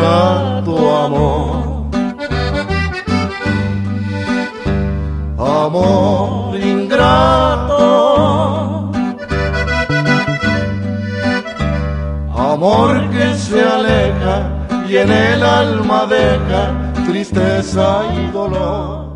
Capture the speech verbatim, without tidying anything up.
ingrato amor. Amor ingrato, amor que se aleja y en el alma deja tristeza y dolor.